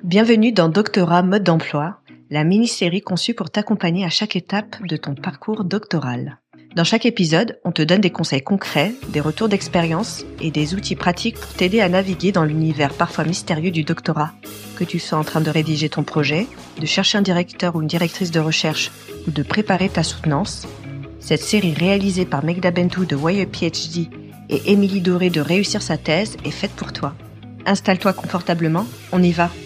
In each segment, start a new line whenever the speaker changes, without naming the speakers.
Bienvenue dans Doctorat Mode d'emploi, la mini-série conçue pour t'accompagner à chaque étape de ton parcours doctoral. Dans chaque épisode, on te donne des conseils concrets, des retours d'expérience et des outils pratiques pour t'aider à naviguer dans l'univers parfois mystérieux du doctorat. Que tu sois en train de rédiger ton projet, de chercher un directeur ou une directrice de recherche ou de préparer ta soutenance, cette série réalisée par Megda Bentou de Why a PhD et Émilie Doré de Réussir sa thèse est faite pour toi. Installe-toi confortablement, on y va.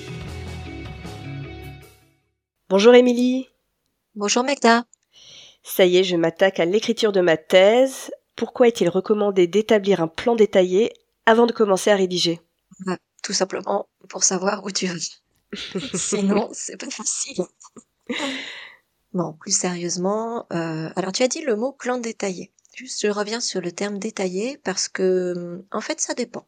Bonjour Émilie.
Bonjour Megda.
Ça y est, je m'attaque à l'écriture de ma thèse. Pourquoi est-il recommandé d'établir un plan détaillé avant de commencer à rédiger ?
Tout simplement pour savoir où tu vas. Sinon, c'est pas facile. Bon, plus sérieusement, alors tu as dit le mot plan détaillé. Juste, je reviens sur le terme détaillé parce que, en fait, ça dépend.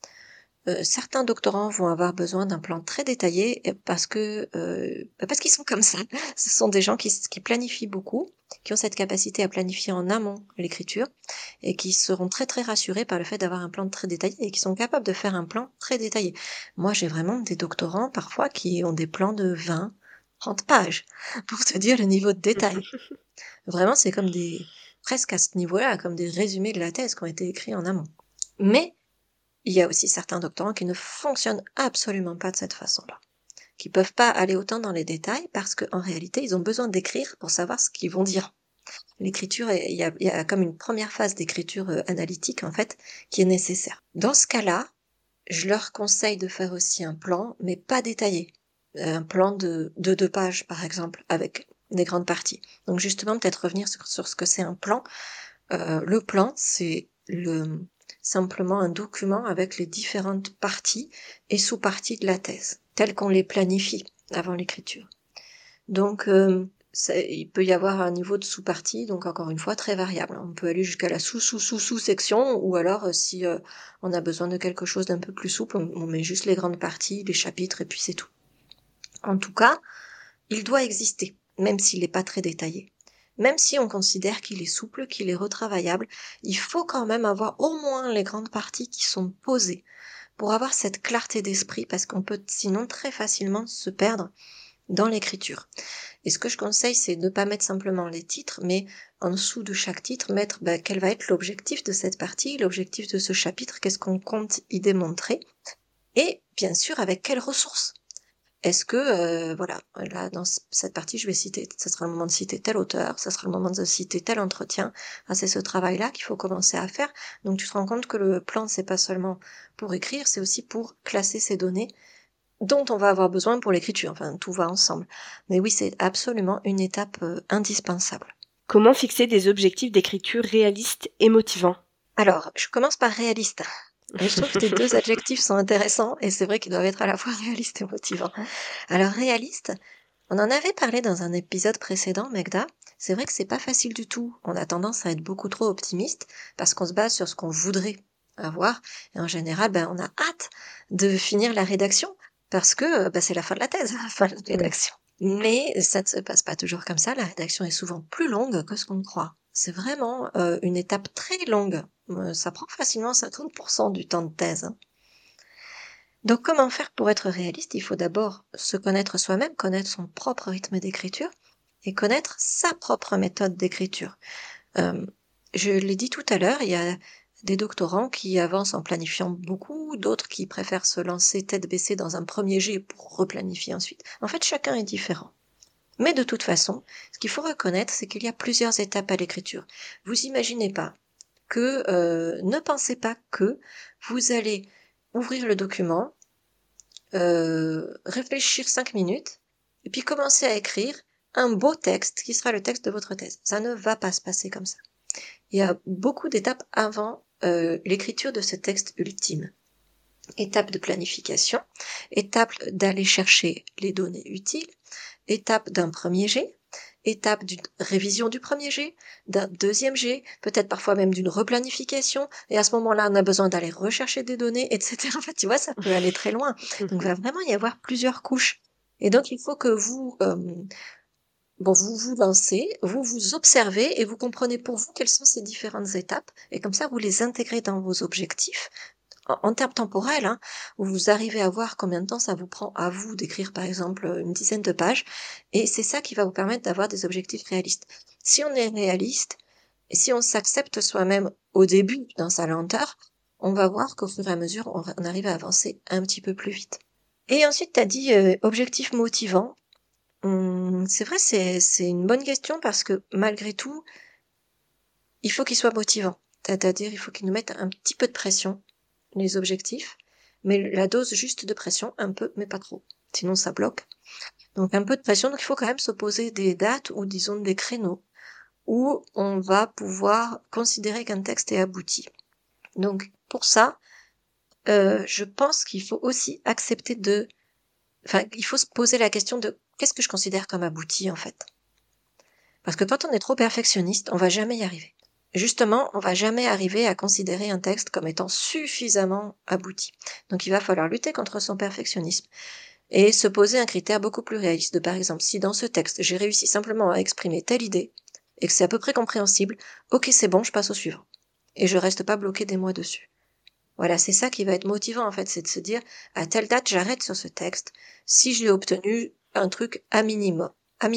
Certains doctorants vont avoir besoin d'un plan très détaillé parce qu'ils sont comme ça. Ce sont des gens qui planifient beaucoup, qui ont cette capacité à planifier en amont l'écriture et qui seront très très rassurés par le fait d'avoir un plan très détaillé et qui sont capables de faire un plan très détaillé. Moi, j'ai vraiment des doctorants parfois qui ont des plans de 20, 30 pages pour te dire le niveau de détail. Vraiment, c'est comme presque à ce niveau-là, comme des résumés de la thèse qui ont été écrits en amont. Mais il y a aussi certains doctorants qui ne fonctionnent absolument pas de cette façon-là, qui peuvent pas aller autant dans les détails parce qu'en réalité, ils ont besoin d'écrire pour savoir ce qu'ils vont dire. L'écriture, il y a comme une première phase d'écriture analytique, en fait, qui est nécessaire. Dans ce cas-là, je leur conseille de faire aussi un plan, mais pas détaillé. Un plan de 2 pages, par exemple, avec des grandes parties. Donc justement, peut-être revenir sur ce que c'est un plan. Le plan, c'est simplement un document avec les différentes parties et sous-parties de la thèse, telles qu'on les planifie avant l'écriture. Donc, il peut y avoir un niveau de sous-partie, donc encore une fois, très variable. On peut aller jusqu'à la sous-section, ou alors, si on a besoin de quelque chose d'un peu plus souple, on met juste les grandes parties, les chapitres, et puis c'est tout. En tout cas, il doit exister, même s'il n'est pas très détaillé. Même si on considère qu'il est souple, qu'il est retravaillable, il faut quand même avoir au moins les grandes parties qui sont posées pour avoir cette clarté d'esprit, parce qu'on peut sinon très facilement se perdre dans l'écriture. Et ce que je conseille, c'est de ne pas mettre simplement les titres, mais en dessous de chaque titre, mettre quel va être l'objectif de cette partie, l'objectif de ce chapitre, qu'est-ce qu'on compte y démontrer, et bien sûr avec quelles ressources. Est-ce que, là, dans cette partie, ça sera le moment de citer tel auteur, ça sera le moment de citer tel entretien. C'est ce travail-là qu'il faut commencer à faire. Donc, tu te rends compte que le plan, c'est pas seulement pour écrire, c'est aussi pour classer ces données dont on va avoir besoin pour l'écriture. Enfin, tout va ensemble. Mais oui, c'est absolument une étape indispensable.
Comment fixer des objectifs d'écriture réalistes et motivants ?
Alors, je commence par réaliste. Et je trouve que tes 2 adjectifs sont intéressants et c'est vrai qu'ils doivent être à la fois réalistes et motivants. Alors réaliste, on en avait parlé dans un épisode précédent, Megda. C'est vrai que c'est pas facile du tout. On a tendance à être beaucoup trop optimiste parce qu'on se base sur ce qu'on voudrait avoir. Et en général, on a hâte de finir la rédaction parce que c'est la fin de la thèse, la fin de la rédaction. Mais ça ne se passe pas toujours comme ça. La rédaction est souvent plus longue que ce qu'on croit. C'est vraiment une étape très longue. Ça prend facilement 50% du temps de thèse. Donc comment faire pour être réaliste ? Il faut d'abord se connaître soi-même, connaître son propre rythme d'écriture et connaître sa propre méthode d'écriture. Je l'ai dit tout à l'heure, il y a des doctorants qui avancent en planifiant beaucoup, d'autres qui préfèrent se lancer tête baissée dans un premier jet pour replanifier ensuite. En fait, chacun est différent. Mais de toute façon, ce qu'il faut reconnaître, c'est qu'il y a plusieurs étapes à l'écriture. Vous imaginez pas que, ne pensez pas que vous allez ouvrir le document, réfléchir 5 minutes, et puis commencer à écrire un beau texte qui sera le texte de votre thèse. Ça ne va pas se passer comme ça. Il y a beaucoup d'étapes avant l'écriture de ce texte ultime. Étape de planification, étape d'aller chercher les données utiles, étape d'un premier jet, étape d'une révision du premier jet, d'un deuxième jet, peut-être parfois même d'une replanification, et à ce moment-là, on a besoin d'aller rechercher des données, etc. En fait, tu vois, ça peut aller très loin. Donc, il va vraiment y avoir plusieurs couches. Et donc, il faut que vous vous lancez, vous vous observez et vous comprenez pour vous quelles sont ces différentes étapes, et comme ça, vous les intégrez dans vos objectifs en termes temporels, hein, où vous arrivez à voir combien de temps ça vous prend à vous d'écrire par exemple une dizaine de pages, et c'est ça qui va vous permettre d'avoir des objectifs réalistes. Si on est réaliste, et si on s'accepte soi-même au début dans sa lenteur, on va voir qu'au fur et à mesure, on arrive à avancer un petit peu plus vite. Et ensuite, tu as dit objectif motivant. C'est vrai, c'est une bonne question parce que malgré tout, il faut qu'il soit motivant. C'est-à-dire, il faut qu'il nous mette un petit peu de pression, les objectifs, mais la dose juste de pression, un peu, mais pas trop. Sinon, ça bloque. Donc, un peu de pression. Donc, il faut quand même se poser des dates ou, disons, des créneaux où on va pouvoir considérer qu'un texte est abouti. Donc, pour ça, je pense qu'il faut aussi accepter il faut se poser la question de qu'est-ce que je considère comme abouti, en fait. Parce que quand on est trop perfectionniste, on va jamais y arriver. Justement, on va jamais arriver à considérer un texte comme étant suffisamment abouti. Donc il va falloir lutter contre son perfectionnisme et se poser un critère beaucoup plus réaliste. Par exemple, si dans ce texte, j'ai réussi simplement à exprimer telle idée et que c'est à peu près compréhensible, ok, c'est bon, je passe au suivant. Et je reste pas bloqué des mois dessus. Voilà, c'est ça qui va être motivant en fait, c'est de se dire, à telle date, j'arrête sur ce texte. Si j'ai obtenu un truc à minima,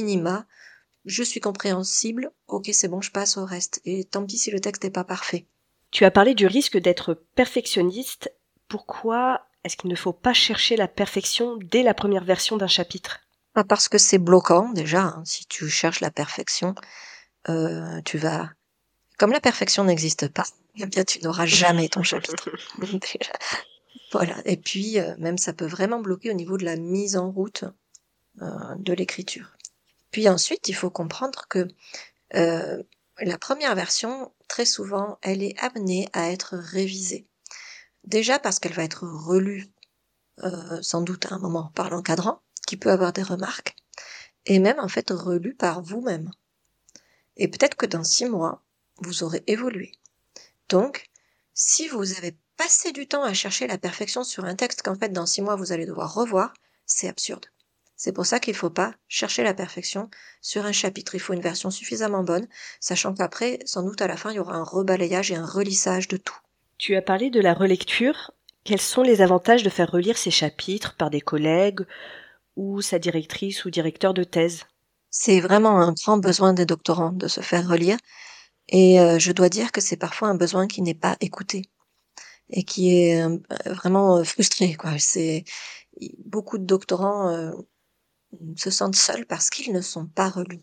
je suis compréhensible, ok c'est bon, je passe au reste. Et tant pis si le texte n'est pas parfait.
Tu as parlé du risque d'être perfectionniste. Pourquoi est-ce qu'il ne faut pas chercher la perfection dès la première version d'un chapitre ?
Parce que c'est bloquant déjà, hein. Si tu cherches la perfection, tu vas... Comme la perfection n'existe pas, eh bien tu n'auras jamais ton chapitre. Déjà. Voilà. Et puis, même ça peut vraiment bloquer au niveau de la mise en route de l'écriture. Puis ensuite, il faut comprendre que la première version, très souvent, elle est amenée à être révisée. Déjà parce qu'elle va être relue, sans doute à un moment, par l'encadrant, qui peut avoir des remarques, et même en fait relue par vous-même. Et peut-être que dans 6 mois, vous aurez évolué. Donc, si vous avez passé du temps à chercher la perfection sur un texte qu'en fait dans 6 mois vous allez devoir revoir, c'est absurde. C'est pour ça qu'il ne faut pas chercher la perfection sur un chapitre. Il faut une version suffisamment bonne, sachant qu'après, sans doute à la fin, il y aura un rebalayage et un relissage de tout.
Tu as parlé de la relecture. Quels sont les avantages de faire relire ces chapitres par des collègues ou sa directrice ou directeur de thèse ?
C'est vraiment un grand besoin des doctorants de se faire relire. Et je dois dire que c'est parfois un besoin qui n'est pas écouté et qui est vraiment frustré, quoi. Beaucoup de doctorants se sentent seuls parce qu'ils ne sont pas relus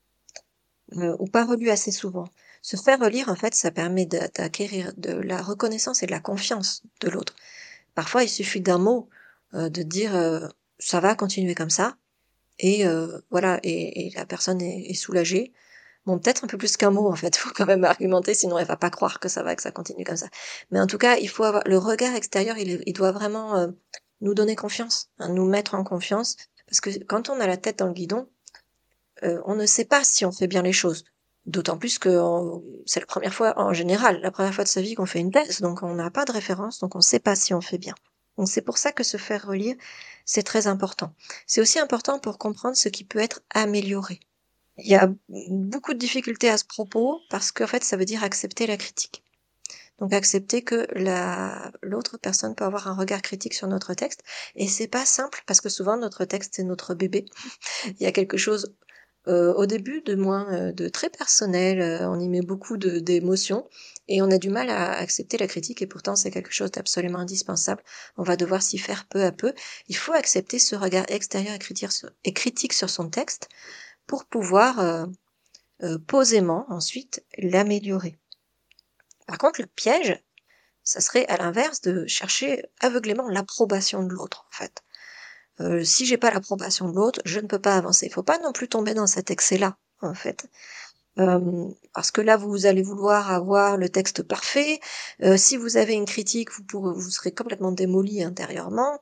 ou pas relus assez souvent. Se faire relire, en fait, ça permet d'acquérir de la reconnaissance et de la confiance de l'autre. Parfois, il suffit d'un mot de dire ça va continuer comme ça et voilà et la personne est soulagée. Bon, peut-être un peu plus qu'un mot, en fait. Il faut quand même argumenter, sinon elle va pas croire que ça va, que ça continue comme ça. Mais en tout cas, il faut avoir le regard extérieur, il doit vraiment nous donner confiance, hein, nous mettre en confiance. Parce que quand on a la tête dans le guidon, on ne sait pas si on fait bien les choses. D'autant plus que c'est la première fois, en général, la première fois de sa vie qu'on fait une thèse, donc on n'a pas de référence, donc on ne sait pas si on fait bien. Donc c'est pour ça que se faire relire, c'est très important. C'est aussi important pour comprendre ce qui peut être amélioré. Il y a beaucoup de difficultés à ce propos parce qu'en fait, ça veut dire accepter la critique. Donc accepter que l'autre personne peut avoir un regard critique sur notre texte et c'est pas simple parce que souvent notre texte c'est notre bébé. Il y a quelque chose au début de très personnel, on y met beaucoup d'émotions et on a du mal à accepter la critique et pourtant c'est quelque chose d'absolument indispensable. On va devoir s'y faire peu à peu. Il faut accepter ce regard extérieur et critique sur son texte pour pouvoir posément ensuite l'améliorer. Par contre, le piège, ça serait à l'inverse de chercher aveuglément l'approbation de l'autre, en fait. Si j'ai pas l'approbation de l'autre, je ne peux pas avancer. Il faut pas non plus tomber dans cet excès-là, en fait. Parce que là, vous allez vouloir avoir le texte parfait. Si vous avez une critique, vous serez complètement démoli intérieurement.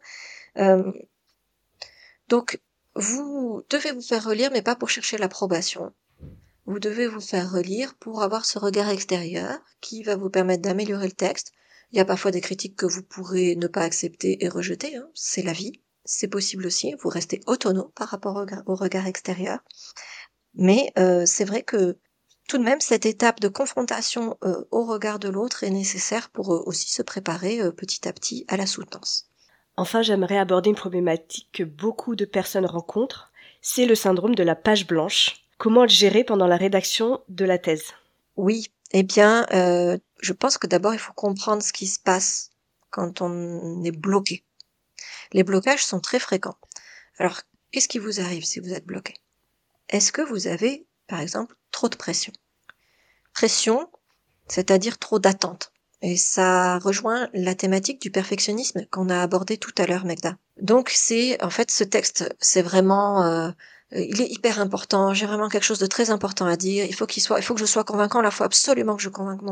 Donc, vous devez vous faire relire, mais pas pour chercher l'approbation. Vous devez vous faire relire pour avoir ce regard extérieur qui va vous permettre d'améliorer le texte. Il y a parfois des critiques que vous pourrez ne pas accepter et rejeter, hein. C'est la vie, c'est possible aussi, vous restez autonome par rapport au regard extérieur. Mais c'est vrai que tout de même, cette étape de confrontation au regard de l'autre est nécessaire pour aussi se préparer petit à petit à la soutenance.
Enfin, j'aimerais aborder une problématique que beaucoup de personnes rencontrent, c'est le syndrome de la page blanche. Comment le gérer pendant la rédaction de la thèse ?
Oui, eh bien, je pense que d'abord, il faut comprendre ce qui se passe quand on est bloqué. Les blocages sont très fréquents. Alors, qu'est-ce qui vous arrive si vous êtes bloqué ? Est-ce que vous avez, par exemple, trop de pression ? Pression, c'est-à-dire trop d'attente. Et ça rejoint la thématique du perfectionnisme qu'on a abordé tout à l'heure, Megda. Donc c'est, en fait, ce texte, c'est vraiment, il est hyper important. J'ai vraiment quelque chose de très important à dire. Il faut que je sois convaincant. Là, il faut absolument que je convainque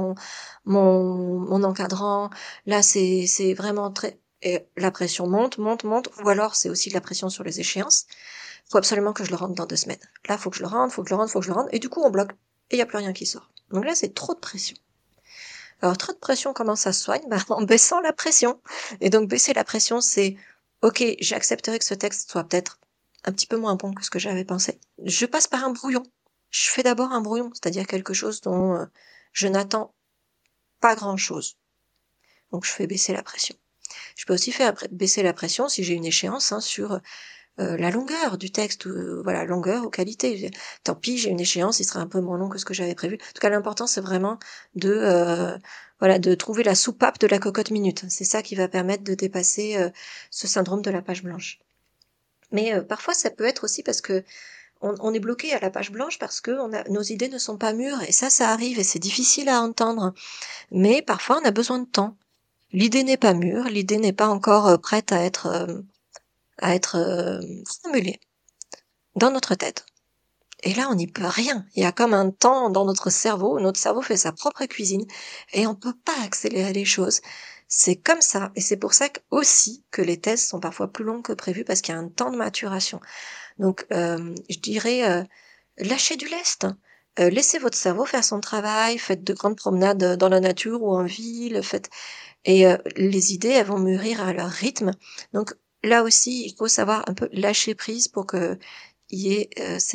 mon encadrant. Là, c'est vraiment très, et la pression monte. Ou alors, c'est aussi de la pression sur les échéances. Il faut absolument que je le rende dans 2 semaines. Là, il faut que je le rende. Et du coup, on bloque. Et il n'y a plus rien qui sort. Donc là, c'est trop de pression. Alors, trop de pression, comment ça se soigne ? En baissant la pression. Et donc, baisser la pression, c'est « Ok, j'accepterai que ce texte soit peut-être un petit peu moins bon que ce que j'avais pensé. Je passe par un brouillon. Je fais d'abord un brouillon, c'est-à-dire quelque chose dont je n'attends pas grand-chose. Donc, je fais baisser la pression. Je peux aussi faire baisser la pression si j'ai une échéance sur la longueur du texte, voilà, longueur ou qualité. Tant pis, j'ai une échéance, il sera un peu moins long que ce que j'avais prévu. En tout cas, l'important, c'est vraiment de trouver la soupape de la cocotte minute. C'est ça qui va permettre de dépasser ce syndrome de la page blanche. Mais parfois, ça peut être aussi parce que on est bloqué à la page blanche parce que nos idées ne sont pas mûres. Et ça arrive et c'est difficile à entendre. Mais parfois, on a besoin de temps. L'idée n'est pas mûre, l'idée n'est pas encore prête à être formulée dans notre tête. Et là, on n'y peut rien. Il y a comme un temps dans notre cerveau fait sa propre cuisine et on peut pas accélérer les choses. C'est comme ça. Et c'est pour ça aussi que les thèses sont parfois plus longues que prévu parce qu'il y a un temps de maturation. Donc, je dirais, lâchez du lest. Laissez votre cerveau faire son travail, faites de grandes promenades dans la nature ou en ville, et les idées, elles vont mûrir à leur rythme. Donc, là aussi, il faut savoir un peu lâcher prise pour qu'il y ait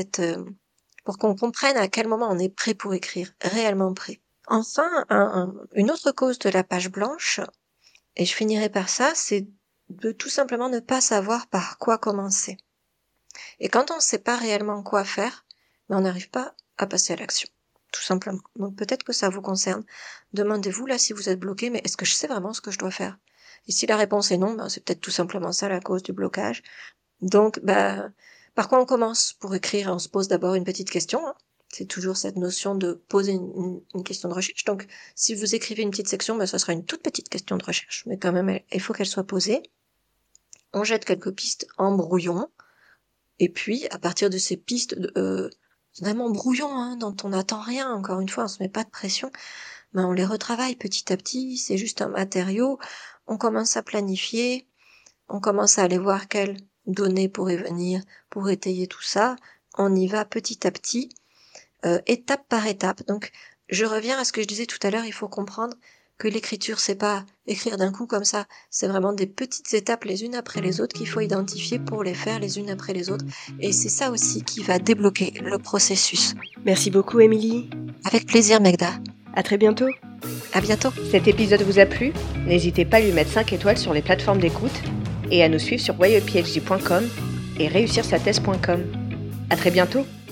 pour qu'on comprenne à quel moment on est prêt pour écrire, réellement prêt. Enfin, une autre cause de la page blanche, et je finirai par ça, c'est de tout simplement ne pas savoir par quoi commencer. Et quand on ne sait pas réellement quoi faire, on n'arrive pas à passer à l'action, tout simplement. Donc peut-être que ça vous concerne. Demandez-vous là si vous êtes bloqué, mais est-ce que je sais vraiment ce que je dois faire ? Et si la réponse est non, c'est peut-être tout simplement ça la cause du blocage. Donc, par quoi on commence pour écrire ? On se pose d'abord une petite question. C'est toujours cette notion de poser une question de recherche. Donc, si vous écrivez une petite section, ça sera une toute petite question de recherche. Mais quand même, il faut qu'elle soit posée. On jette quelques pistes en brouillon. Et puis, à partir de ces pistes vraiment brouillon, dont on n'attend rien, encore une fois, on se met pas de pression, on les retravaille petit à petit, c'est juste un matériau, on commence à planifier, on commence à aller voir quelles données pourraient venir pour étayer tout ça, on y va petit à petit, étape par étape. Donc, je reviens à ce que je disais tout à l'heure, il faut comprendre que l'écriture, c'est pas écrire d'un coup comme ça, c'est vraiment des petites étapes les unes après les autres qu'il faut identifier pour les faire les unes après les autres. Et c'est ça aussi qui va débloquer le processus.
Merci beaucoup, Émilie.
Avec plaisir, Megda.
À très bientôt.
À bientôt.
Cet épisode vous a plu ? N'hésitez pas à lui mettre 5 étoiles sur les plateformes d'écoute et à nous suivre sur whyAPhD.com et réussirsathèse.com. À très bientôt.